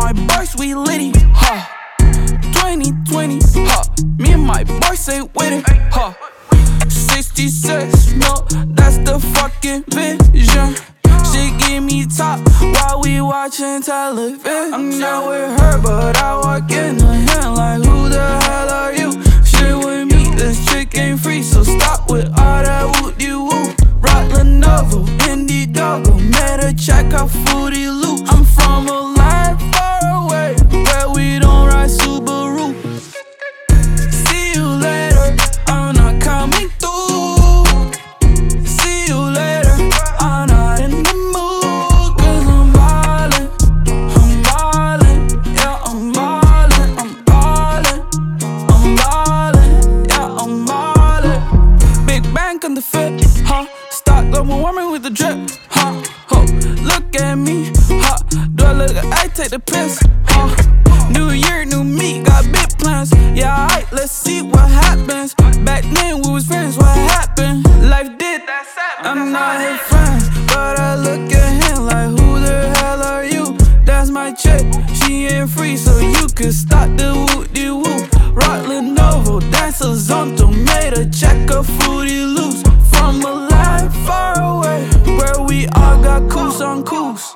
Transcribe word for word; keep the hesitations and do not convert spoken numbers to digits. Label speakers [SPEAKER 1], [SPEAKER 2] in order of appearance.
[SPEAKER 1] my boys, we litty, huh? twenty twenty, huh? Me and my boys ain't with it, huh? sixty-six, no, that's the fucking vision. She give me top while we watching television. I'm not with her, but I walk in the hand like, who the hell are you? Shit with me, this chick ain't free, so stop with all that woo-de-woo. Rock Lenovo, Indie Doggo, made a check out Fruity Loop. I'm from a land far away, where we don't ride Subaru. See you later, I'm not coming through. See you later, I'm not in the mood. Cause I'm ballin', I'm ballin', yeah, I'm ballin', I'm ballin', I'm ballin', yeah, I'm ballin'. Big bank on the fit, huh? Stock global warming with the drip, huh? Ho, look at me, huh? Do I look like I take the piss, huh? New year, new me, got big plans. Yeah, alright, let's see what happens. Back then we was friends, what happened? Life did that sad. I'm not his friend, but I look at him like, who the hell are you? That's my chick, she ain't free, so you could stop the woo-de-woo. Rock Lenovo, dance a zonto, made a check of Fruity Loops. From a land far away, where we all got coos on coos.